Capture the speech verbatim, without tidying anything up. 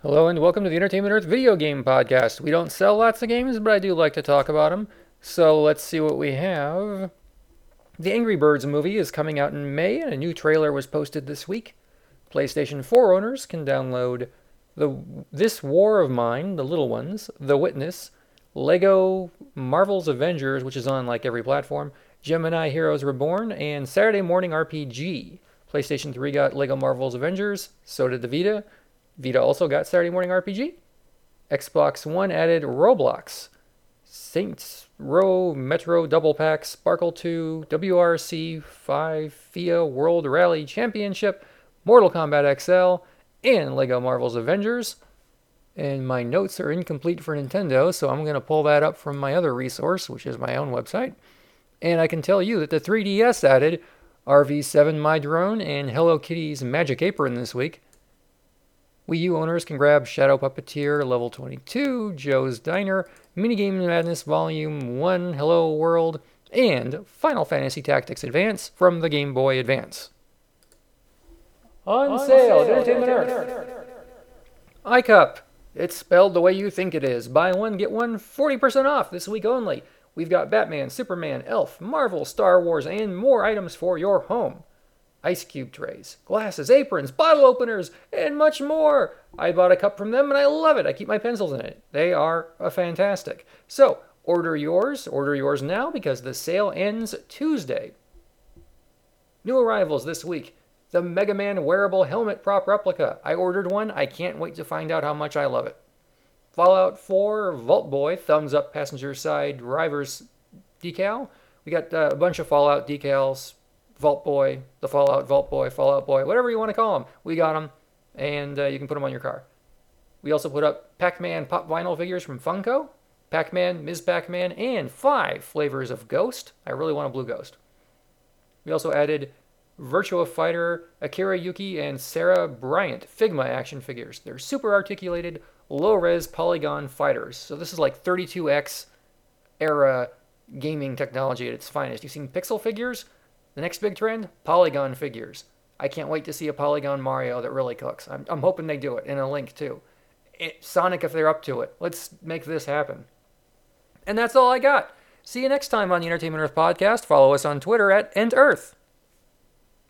Hello and welcome to the Entertainment Earth Video Game Podcast. We don't sell lots of games, but I do like to talk about them. So let's see what we have. The Angry Birds movie is coming out in May, and a new trailer was posted this week. PlayStation four owners can download the This War of Mine, The Little Ones, The Witness, Lego Marvel's Avengers, which is on like every platform, Gemini Heroes Reborn, and Saturday Morning R P G. PlayStation three got Lego Marvel's Avengers, so did the Vita. Vita also got Saturday Morning R P G. Xbox One added Roblox, Saints Row Metro Double Pack, Sparkle two, W R C five, F I A World Rally Championship, Mortal Kombat X L, and Lego Marvel's Avengers. And my notes are incomplete for Nintendo, so I'm going to pull that up from my other resource, which is my own website. And I can tell you that the three D S added R V seven My Drone and Hello Kitty's Magic Apron this week. Wii U owners can grab Shadow Puppeteer Level twenty-two, Joe's Diner, Minigame Madness Volume one, Hello World, and Final Fantasy Tactics Advance from the Game Boy Advance. On, On sale at Entertainment Earth. iCup. It's spelled the way you think it is. Buy one, get one, forty percent off this week only. We've got Batman, Superman, Elf, Marvel, Star Wars, and more items for your home. Ice cube trays, glasses, aprons, bottle openers, and much more. I bought a cup from them and I love it. I keep my pencils in it. They are uh, fantastic. So, order yours. Order yours now because the sale ends Tuesday. New arrivals this week. The Mega Man wearable helmet prop replica. I ordered one. I can't wait to find out how much I love it. Fallout four Vault Boy thumbs up passenger side driver's decal. We got uh, a bunch of Fallout decals. Vault Boy, the Fallout Vault Boy, Fallout Boy, whatever you want to call them. We got them, and uh, you can put them on your car. We also put up Pac-Man pop vinyl figures from Funko, Pac-Man, Miz Pac-Man, and five flavors of Ghost. I really want a blue Ghost. We also added Virtua Fighter, Akira Yuki, and Sarah Bryant Figma action figures. They're super articulated, low-res polygon fighters. So this is like thirty-two X era gaming technology at its finest. You've seen pixel figures? The next big trend, polygon figures. I can't wait to see a polygon Mario that really cooks. I'm, I'm hoping they do it, and a Link too. It, Sonic if they're up to it. Let's make this happen. And that's all I got. See you next time on the Entertainment Earth podcast. Follow us on Twitter at EntEarth.